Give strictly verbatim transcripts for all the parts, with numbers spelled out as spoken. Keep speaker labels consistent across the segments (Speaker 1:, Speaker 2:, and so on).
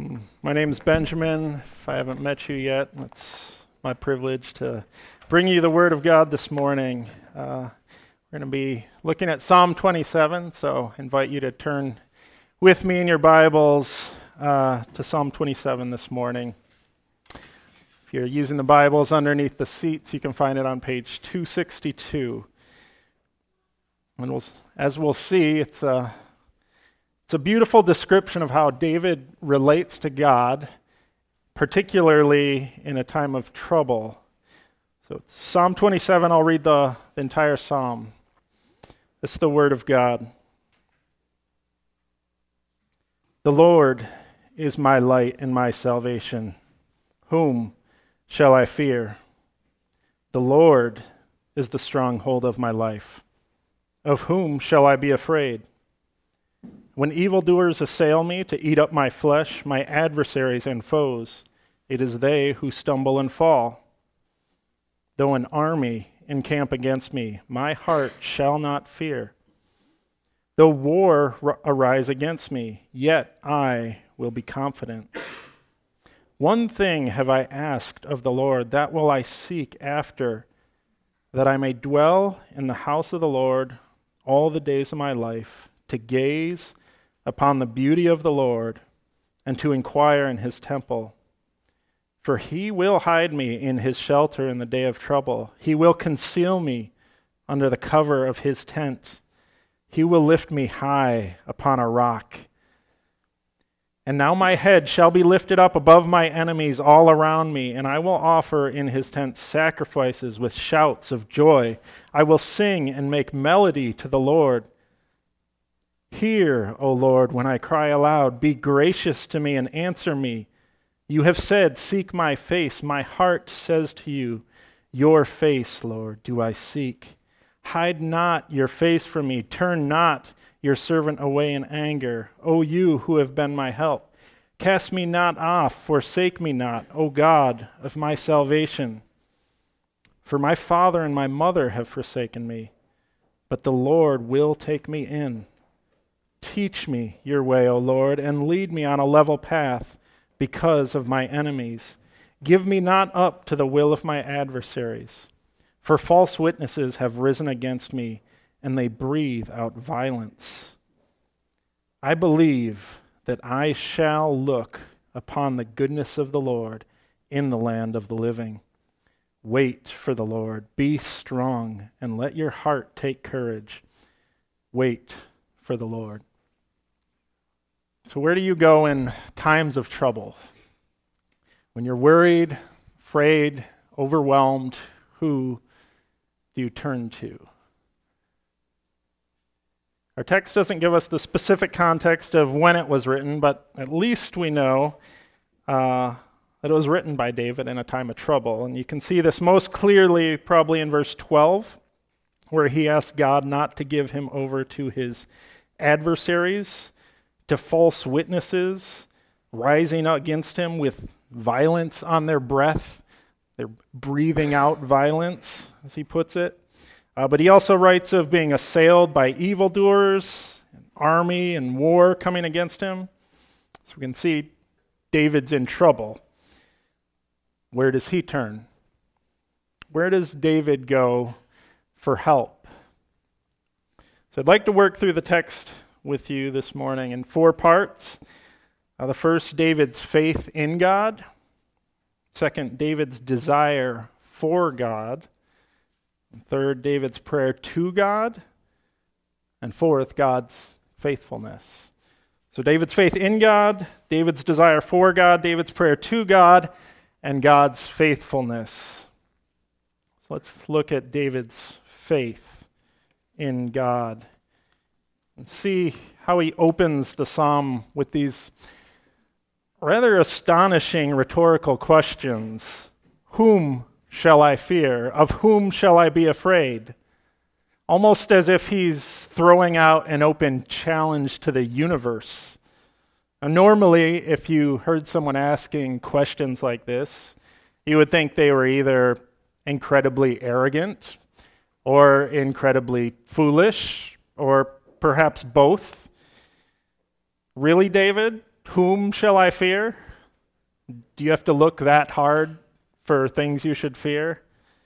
Speaker 1: Um, my name is Benjamin. If I haven't met you yet, it's my privilege to bring you the Word of God this morning. Uh, we're going to be looking at Psalm twenty-seven, so I invite you to turn with me in your Bibles uh, to Psalm twenty-seven this morning. If you're using the Bibles underneath the seats, you can find it on page two sixty-two. And we'll, as we'll see, it's a It's a beautiful description of how David relates to God, particularly in a time of trouble. So it's Psalm twenty-seven, I'll read the, the entire psalm. This is the word of God. The Lord is my light and my salvation. Whom shall I fear? The Lord is the stronghold of my life. Of whom shall I be afraid? When evildoers assail me to eat up my flesh, my adversaries and foes, it is they who stumble and fall. Though an army encamp against me, my heart shall not fear. Though war r- arise against me, yet I will be confident. One thing have I asked of the Lord, that will I seek after, that I may dwell in the house of the Lord all the days of my life, to gaze upon the beauty of the Lord, and to inquire in his temple. For he will hide me in his shelter in the day of trouble. He will conceal me under the cover of his tent. He will lift me high upon a rock. And now my head shall be lifted up above my enemies all around me, and I will offer in his tent sacrifices with shouts of joy. I will sing and make melody to the Lord. Hear, O Lord, when I cry aloud. Be gracious to me and answer me. You have said, seek my face. My heart says to you, your face, Lord, do I seek. Hide not your face from me. Turn not your servant away in anger. O you who have been my help, cast me not off, forsake me not, O God of my salvation. For my father and my mother have forsaken me, but the Lord will take me in. Teach me your way, O Lord, and lead me on a level path because of my enemies. Give me not up to the will of my adversaries, for false witnesses have risen against me, and they breathe out violence. I believe that I shall look upon the goodness of the Lord in the land of the living. Wait for the Lord. Be strong, and let your heart take courage. Wait for the Lord. So where do you go in times of trouble? When you're worried, afraid, overwhelmed, who do you turn to? Our text doesn't give us the specific context of when it was written, but at least we know uh, that it was written by David in a time of trouble. And you can see this most clearly probably in verse twelve, where he asks God not to give him over to his adversaries, to false witnesses rising against him with violence on their breath. They're breathing out violence, as he puts it. Uh, but he also writes of being assailed by evildoers, an army and war coming against him. So we can see David's in trouble. Where does he turn? Where does David go for help? So I'd like to work through the text with you this morning in four parts. Uh, the first, David's faith in God. Second, David's desire for God. And third, David's prayer to God. And fourth, God's faithfulness. So David's faith in God, David's desire for God, David's prayer to God, and God's faithfulness. So let's look at David's faith in God and see how he opens the psalm with these rather astonishing rhetorical questions. Whom shall I fear? Of whom shall I be afraid? Almost as if he's throwing out an open challenge to the universe. Now, normally, if you heard someone asking questions like this, you would think they were either incredibly arrogant or incredibly foolish or perhaps both. Really, David? Whom shall I fear? Do you have to look that hard for things you should fear?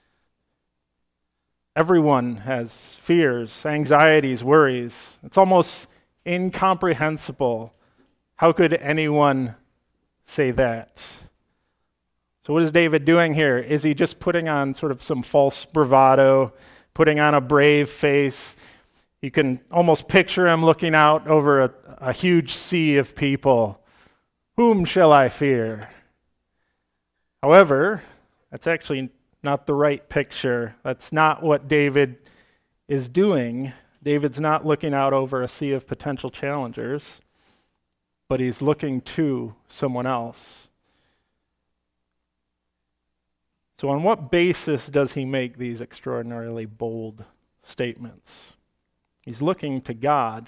Speaker 1: Everyone has fears, anxieties, worries. It's almost incomprehensible. How could anyone say that? So what is David doing here? Is he just putting on sort of some false bravado, putting on a brave face? You can almost picture him looking out over a, a huge sea of people. Whom shall I fear? However, that's actually not the right picture. That's not what David is doing. David's not looking out over a sea of potential challengers, but he's looking to someone else. So on what basis does he make these extraordinarily bold statements? He's looking to God.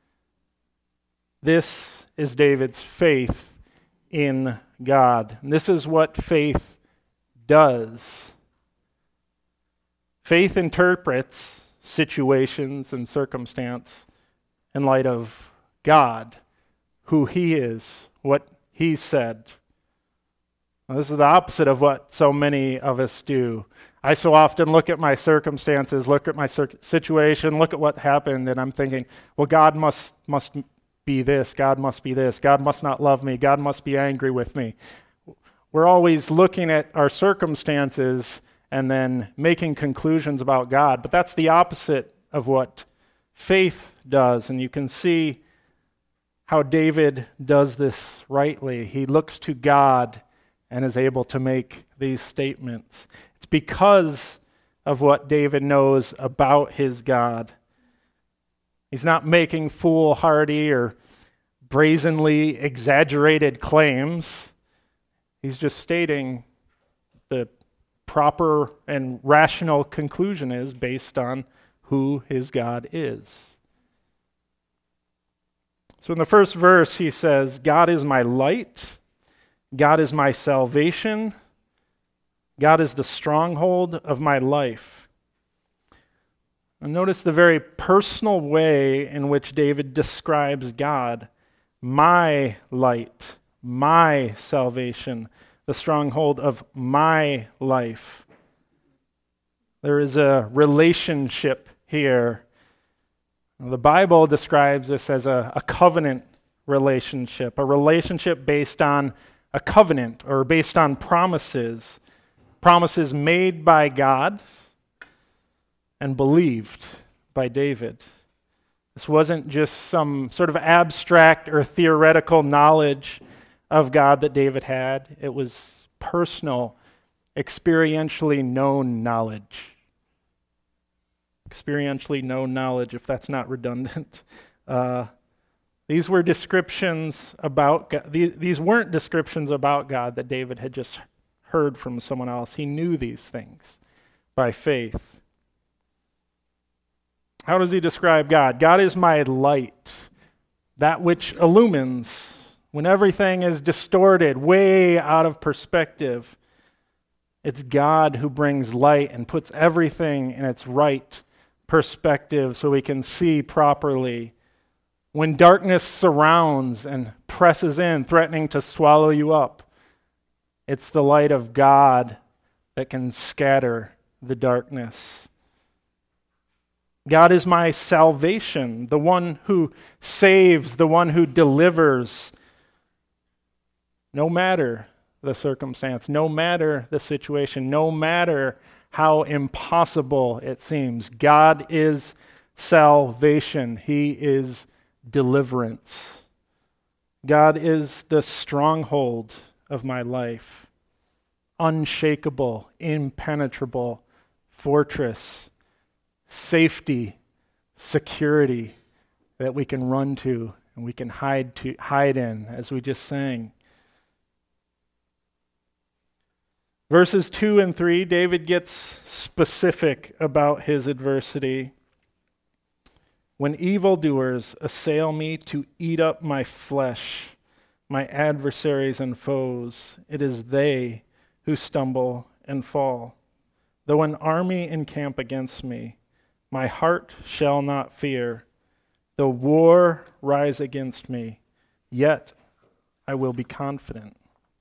Speaker 1: This is David's faith in God. And this is what faith does. Faith interprets situations and circumstance in light of God, who He is, what He said. Now, this is the opposite of what so many of us do. I so often look at my circumstances, look at my cir- situation, look at what happened, and I'm thinking, well, God must must be this, God must be this, God must not love me, God must be angry with me. We're always looking at our circumstances and then making conclusions about God, but that's the opposite of what faith does, and you can see how David does this rightly. He looks to God and is able to make these statements. It's because of what David knows about his God. He's not making foolhardy or brazenly exaggerated claims. He's just stating the proper and rational conclusion is based on who his God is. So in the first verse, he says, God is my light, God is my salvation, God is the stronghold of my life. And notice the very personal way in which David describes God. My light, my salvation, the stronghold of my life. There is a relationship here. The Bible describes this as a, a covenant relationship, a relationship based on a covenant or based on promises, promises made by God and believed by David. This wasn't just some sort of abstract or theoretical knowledge of God that David had. It was personal, experientially known knowledge. Experientially known knowledge, if that's not redundant. Uh, these were descriptions about God. These, these weren't descriptions about God that David had just heard from someone else. He knew these things by faith. How does he describe God? God is my light, that which illumines when everything is distorted, way out of perspective. It's God who brings light and puts everything in its right perspective so we can see properly. When darkness surrounds and presses in, threatening to swallow you up, it's the light of God that can scatter the darkness. God is my salvation, the one who saves, the one who delivers. No matter the circumstance, no matter the situation, no matter how impossible it seems, God is salvation. He is deliverance. God is the stronghold of my life, unshakable, impenetrable fortress, safety, security that we can run to and we can hide to hide in, as we just sang. Verses two and three, David gets specific about his adversity. When evildoers assail me to eat up my flesh, my adversaries and foes, it is they who stumble and fall. Though an army encamp against me, my heart shall not fear. Though war rise against me, yet I will be confident.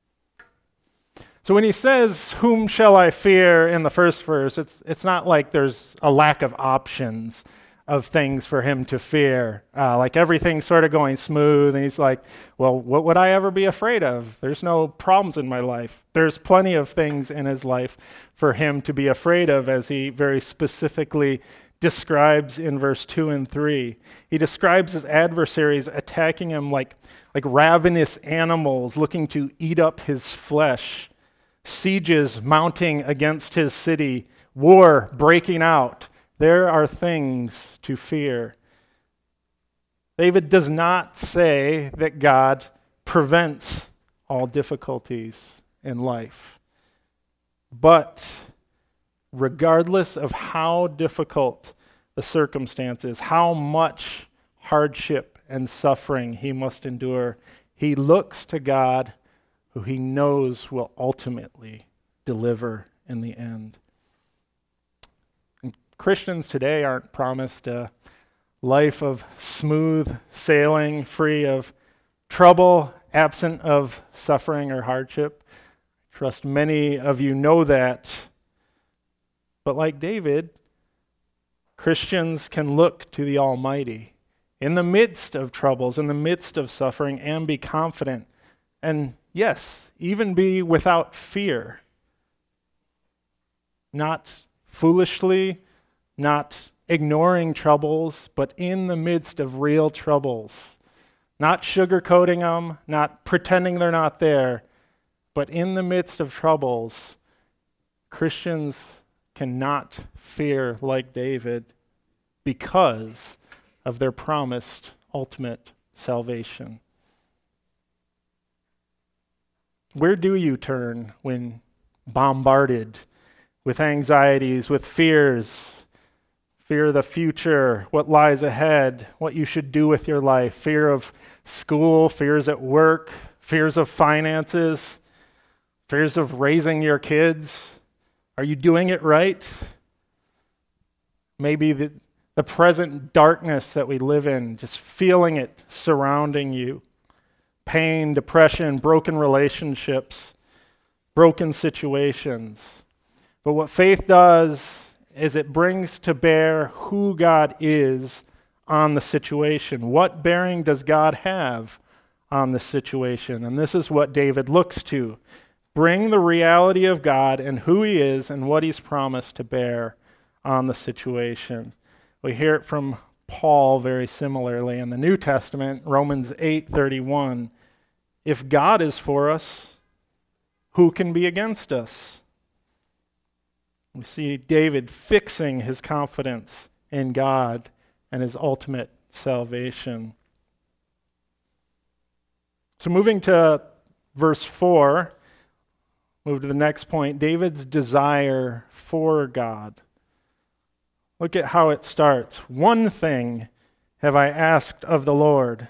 Speaker 1: So when he says, whom shall I fear in the first verse, it's it's not like there's a lack of options of things for him to fear. Uh, like everything's sort of going smooth, and he's like, well, what would I ever be afraid of? There's no problems in my life. There's plenty of things in his life for him to be afraid of, as he very specifically describes in verse two and three. He describes his adversaries attacking him like, like ravenous animals looking to eat up his flesh. Sieges mounting against his city, war breaking out. There are things to fear. David does not say that God prevents all difficulties in life. But regardless of how difficult the circumstances, how much hardship and suffering he must endure, he looks to God, who he knows will ultimately deliver in the end. And Christians today aren't promised a life of smooth sailing, free of trouble, absent of suffering or hardship. I trust many of you know that. But like David, Christians can look to the Almighty in the midst of troubles, in the midst of suffering, and be confident. And yes, even be without fear. Not foolishly, not ignoring troubles, but in the midst of real troubles. Not sugarcoating them, not pretending they're not there, but in the midst of troubles, Christians cannot fear like David because of their promised ultimate salvation. Where do you turn when bombarded with anxieties, with fears? Fear of the future, what lies ahead, what you should do with your life. Fear of school, fears at work, fears of finances, fears of raising your kids. Are you doing it right? Maybe the, the present darkness that we live in, just feeling it surrounding you. Pain, depression, broken relationships, broken situations. But what faith does is it brings to bear who God is on the situation. What bearing does God have on the situation? And this is what David looks to. Bring the reality of God and who he is and what he's promised to bear on the situation. We hear it from Paul very similarly in the New Testament, Romans eight thirty-one. If God is for us, who can be against us? We see David fixing his confidence in God and his ultimate salvation. So moving to verse four, move to the next point, David's desire for God. Look at how it starts. One thing have I asked of the Lord.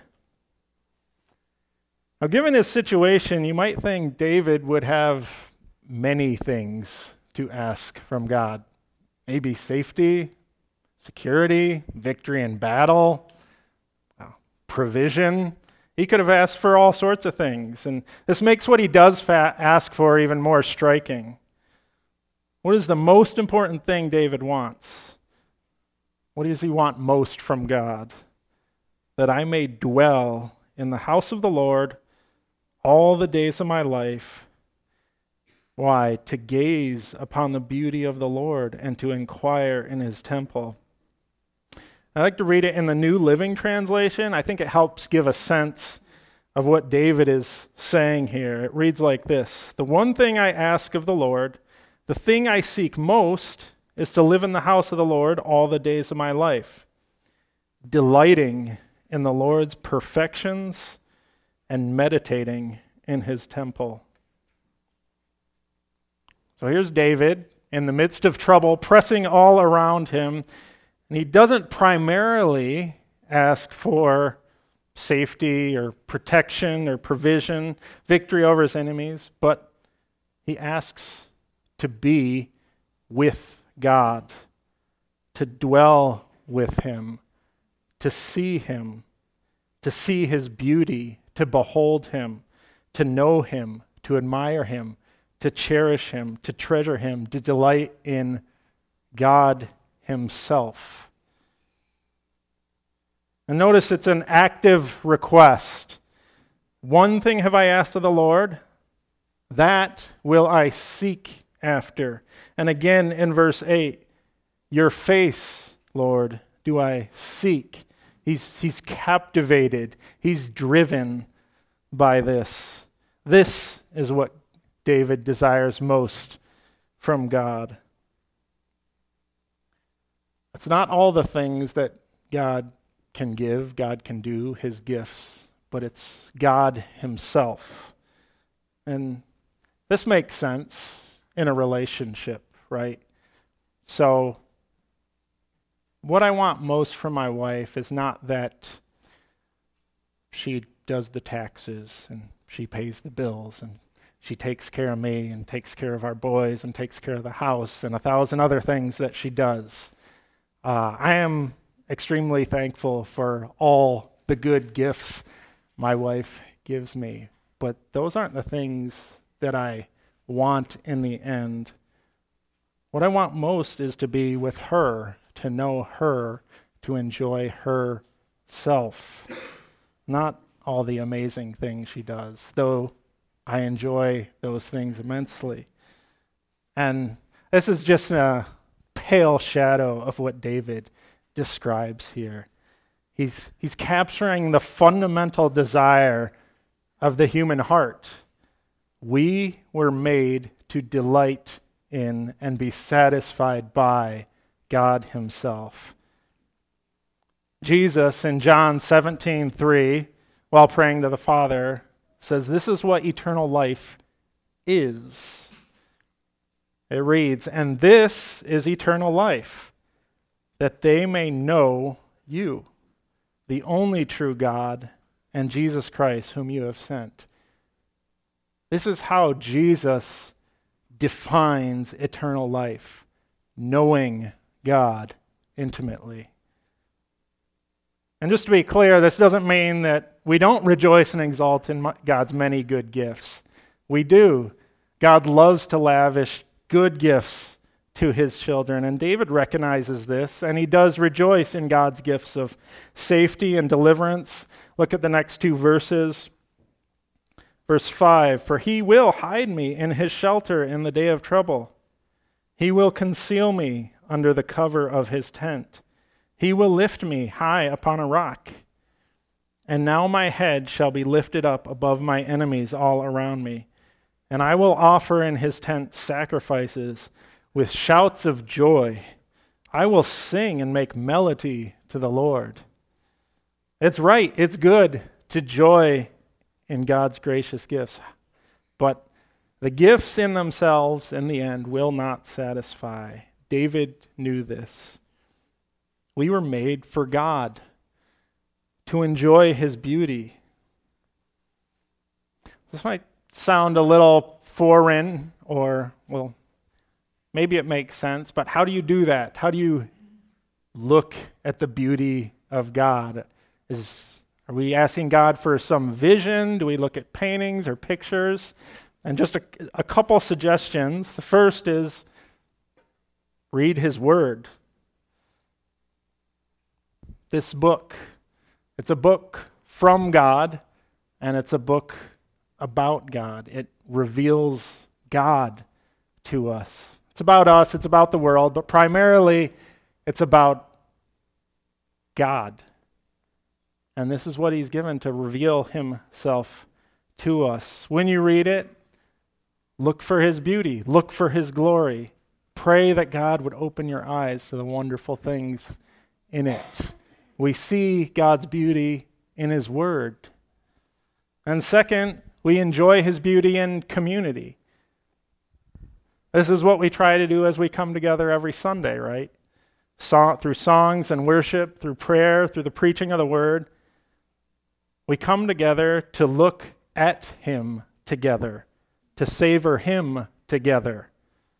Speaker 1: Now, given his situation, you might think David would have many things to ask from God. Maybe safety, security, victory in battle, uh, provision. He could have asked for all sorts of things. And this makes what he does fa- ask for even more striking. What is the most important thing David wants? What does he want most from God? That I may dwell in the house of the Lord all the days of my life. Why? To gaze upon the beauty of the Lord and to inquire in his temple. I like to read it in the New Living Translation. I think it helps give a sense of what David is saying here. It reads like this: The one thing I ask of the Lord, the thing I seek most, is to live in the house of the Lord all the days of my life, delighting in the Lord's perfections and meditating in his temple. So here's David in the midst of trouble, pressing all around him, and he doesn't primarily ask for safety or protection or provision, victory over his enemies, but he asks to be with God, to dwell with him, to see him, to see his beauty, to behold him. to know him, to admire him, to cherish him, to treasure him, to delight in God himself. And notice it's an active request. One thing have I asked of the Lord, that will I seek after. And again in verse eight, your face, Lord, do I seek. He's, he's captivated. He's driven by this. This is what David desires most from God. It's not all the things that God can give, God can do, his gifts, but it's God himself. And this makes sense in a relationship, right? So, what I want most from my wife is not that she does the taxes and she pays the bills and she takes care of me and takes care of our boys and takes care of the house and a thousand other things that she does. Uh, I am extremely thankful for all the good gifts my wife gives me, but those aren't the things that I want in the end. What I want most is to be with her, to know her, to enjoy herself, not all the amazing things she does, though I enjoy those things immensely. And this is just a pale shadow of what David describes here. He's, he's capturing the fundamental desire of the human heart. We were made to delight in and be satisfied by God himself. Jesus in John seventeen three, while praying to the Father, says, this is what eternal life is. It reads, and this is eternal life, that they may know you, the only true God, and Jesus Christ, whom you have sent. This is how Jesus defines eternal life, knowing God intimately. And just to be clear, this doesn't mean that we don't rejoice and exalt in God's many good gifts. We do. God loves to lavish good gifts to his children, and David recognizes this, and he does rejoice in God's gifts of safety and deliverance. Look at the next two verses. Verse five, for he will hide me in his shelter in the day of trouble. He will conceal me under the cover of his tent. He will lift me high upon a rock. And now my head shall be lifted up above my enemies all around me. And I will offer in his tent sacrifices with shouts of joy. I will sing and make melody to the Lord. It's right, it's good to joy in God's gracious gifts. But the gifts in themselves, in the end, will not satisfy. David knew this. We were made for God, to enjoy his beauty. This might sound a little foreign, or, well, maybe it makes sense, but how do you do that? How do you look at the beauty of God? Is, are we asking God for some vision? Do we look at paintings or pictures? And just a, a couple suggestions. The first is read his word. This book, it's a book from God, and it's a book about God. It reveals God to us. It's about us, it's about the world, but primarily it's about God. And this is what he's given to reveal himself to us. When you read it, look for his beauty, look for his glory. Pray that God would open your eyes to the wonderful things in it. We see God's beauty in his word. And second, we enjoy his beauty in community. This is what we try to do as we come together every Sunday, right? So, through songs and worship, through prayer, through the preaching of the word, we come together to look at him together, to savor him together.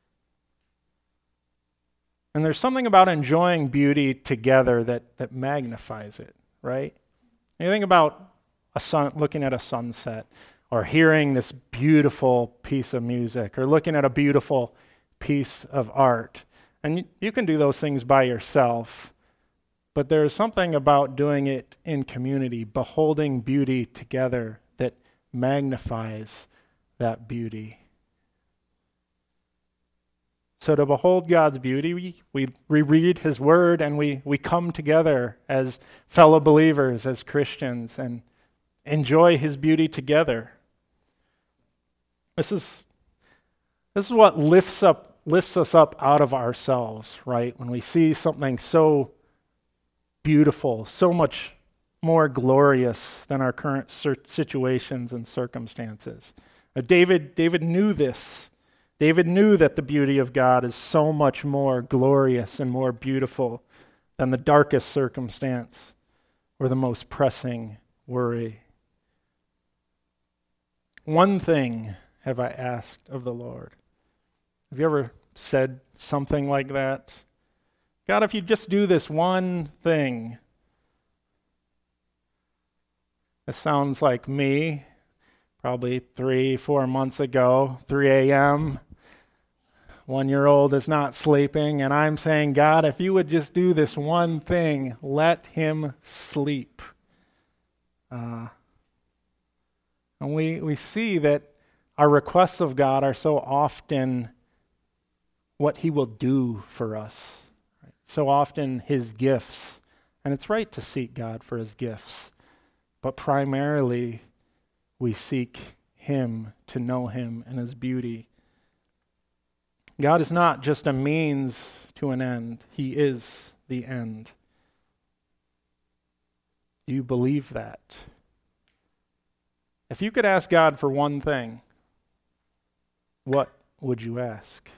Speaker 1: And there's something about enjoying beauty together that, that magnifies it, right? You think about a sun, looking at a sunset. or hearing this beautiful piece of music, or looking at a beautiful piece of art. And you can do those things by yourself, but there's something about doing it in community, beholding beauty together, that magnifies that beauty. So to behold God's beauty, we, we, we read His Word, and we, we come together as fellow believers, as Christians, and enjoy His beauty together. This is, this is what lifts up lifts us up out of ourselves, right? When we see something so beautiful, so much more glorious than our current situations and circumstances. Now, David, David knew this. David knew that the beauty of God is so much more glorious and more beautiful than the darkest circumstance or the most pressing worry. One thing have I asked of the Lord. Have you ever said something like that? God, if you just do this one thing. It sounds like me, probably three, four months ago, three a.m., one-year-old is not sleeping, and I'm saying, God, if you would just do this one thing, let him sleep. Uh, and we, we see that our requests of God are so often what He will do for us. Right? So often His gifts. And it's right to seek God for His gifts. But primarily, we seek Him, to know Him and His beauty. God is not just a means to an end. He is the end. Do you believe that? If you could ask God for one thing, what would you ask?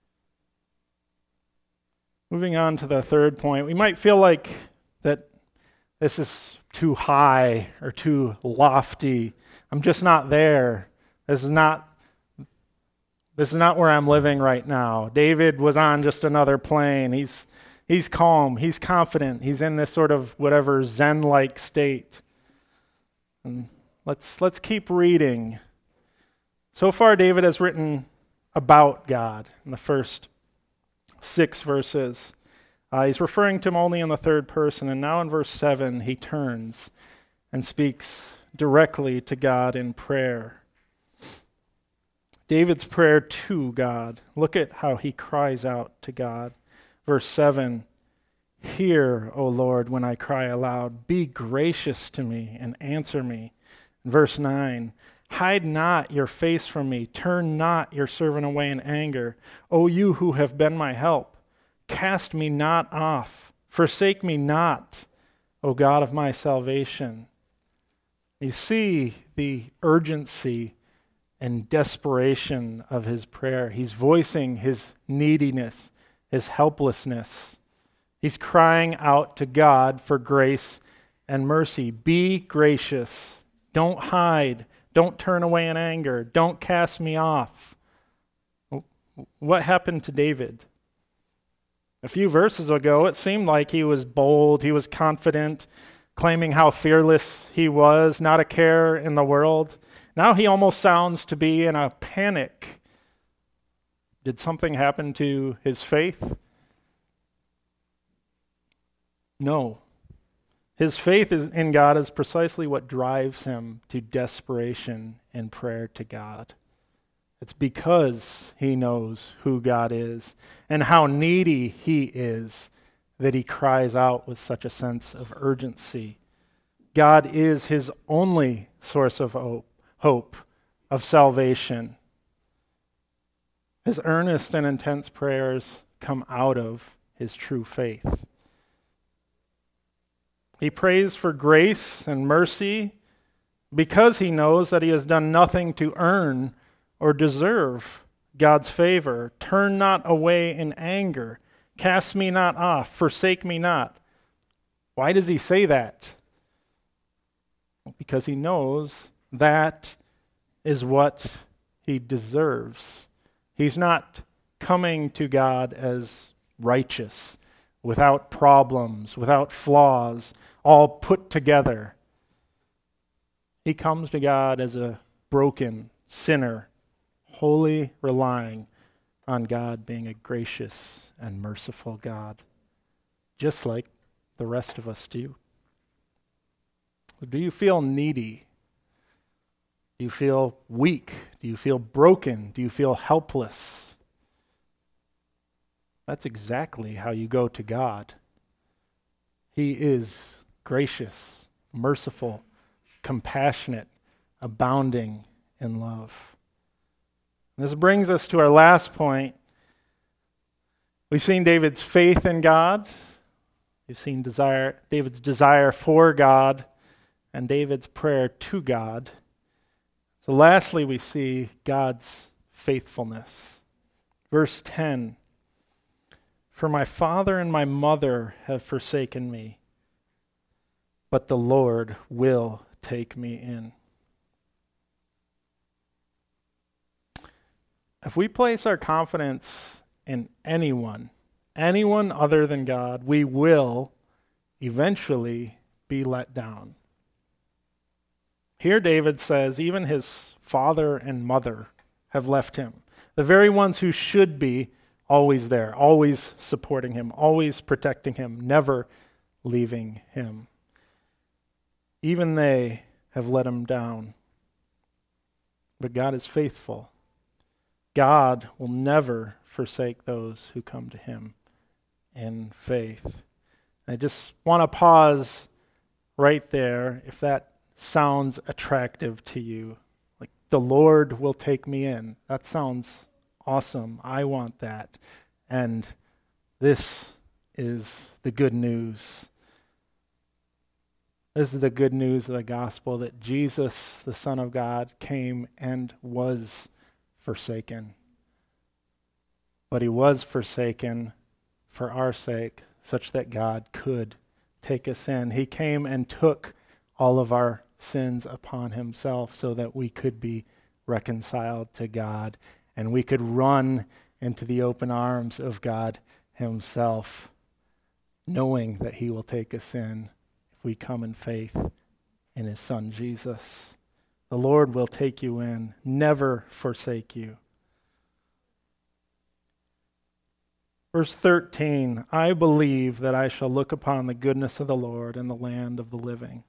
Speaker 1: Moving on to the third point, we might feel like that this is too high or too lofty. I'm just not there. This is not this is not where I'm living right now. David was on just another plane. He's he's calm, he's confident, he's in this sort of whatever Zen-like state. And let's let's keep reading. So far, David has written about God in the first six verses. Uh, he's referring to him only in the third person, and now in verse seven, he turns and speaks directly to God in prayer. David's prayer to God. Look at how he cries out to God. Verse seven, "Hear, O Lord, when I cry aloud. Be gracious to me and answer me." Verse nine, "Hide not your face from me. Turn not your servant away in anger. O you who have been my help, cast me not off. Forsake me not, O God of my salvation." You see the urgency and desperation of his prayer. He's voicing his neediness, his helplessness. He's crying out to God for grace and mercy. Be gracious. Don't hide. Don't turn away in anger. Don't cast me off. What happened to David? A few verses ago, it seemed like he was bold, he was confident, claiming how fearless he was, not a care in the world. Now he almost sounds to be in a panic. Did something happen to his faith? No. His faith is in God is precisely what drives him to desperation in prayer to God. It's because he knows who God is and how needy he is that he cries out with such a sense of urgency. God is his only source of hope, hope of salvation. His earnest and intense prayers come out of his true faith. He prays for grace and mercy because he knows that he has done nothing to earn or deserve God's favor. Turn not away in anger. Cast me not off. Forsake me not. Why does he say that? Because he knows that is what he deserves. He's not coming to God as righteous, without problems, without flaws, all put together. He comes to God as a broken sinner, wholly relying on God being a gracious and merciful God, just like the rest of us do. Do you feel needy? Do you feel weak? Do you feel broken? Do you feel helpless? That's exactly how you go to God. He is gracious, merciful, compassionate, abounding in love. This brings us to our last point. We've seen David's faith in God. We've seen desire, David's desire for God and David's prayer to God. So lastly, we see God's faithfulness. Verse ten, "For my father and my mother have forsaken me, but the Lord will take me in." If we place our confidence in anyone, anyone other than God, we will eventually be let down. Here David says even his father and mother have left him, the very ones who should be always there, always supporting him, always protecting him, never leaving him. Even they have let him down. But God is faithful. God will never forsake those who come to him in faith. I just want to pause right there if that sounds attractive to you. Like, the Lord will take me in. That sounds awesome. I want that. And this is the good news. This is the good news of the gospel, that Jesus, the Son of God, came and was forsaken. But he was forsaken for our sake, such that God could take us in. He came and took all of our sins upon himself so that we could be reconciled to God and we could run into the open arms of God himself, knowing that he will take us in if we come in faith in his Son Jesus. The Lord will take you in, never forsake you. Verse thirteen, "I believe that I shall look upon the goodness of the Lord in the land of the living."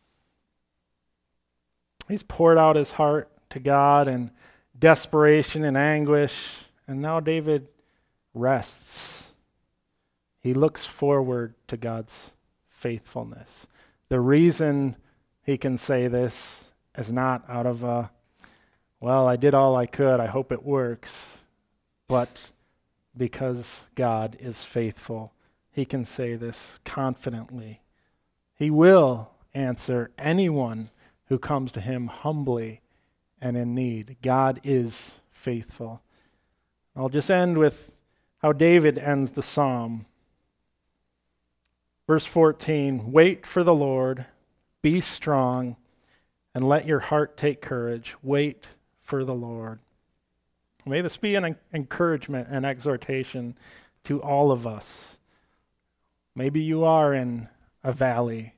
Speaker 1: He's poured out his heart to God in desperation and anguish, and now David rests. He looks forward to God's faithfulness. The reason he can say this is not out of a, well, I did all I could, I hope it works, but because God is faithful. He can say this confidently. He will answer anyone who comes to him humbly and in need. God is faithful. I'll just end with how David ends the psalm. Verse fourteen, "Wait for the Lord, be strong, and let your heart take courage. Wait for the Lord." May this be an encouragement and exhortation to all of us. Maybe you are in a valley.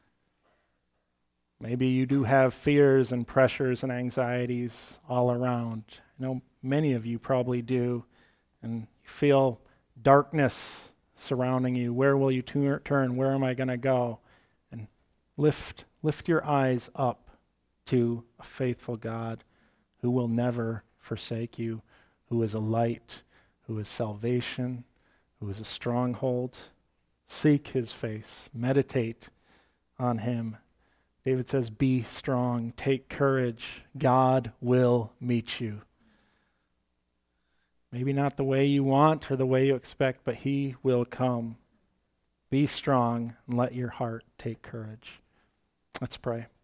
Speaker 1: Maybe you do have fears and pressures and anxieties all around. I know many of you probably do, and you feel darkness surrounding you. Where will you turn? Where am I going to go? And lift, lift your eyes up to a faithful God who will never forsake you, who is a light, who is salvation, who is a stronghold. Seek his face. Meditate on him. David says, be strong. Take courage. God will meet you. Maybe not the way you want or the way you expect, but he will come. Be strong and let your heart take courage. Let's pray.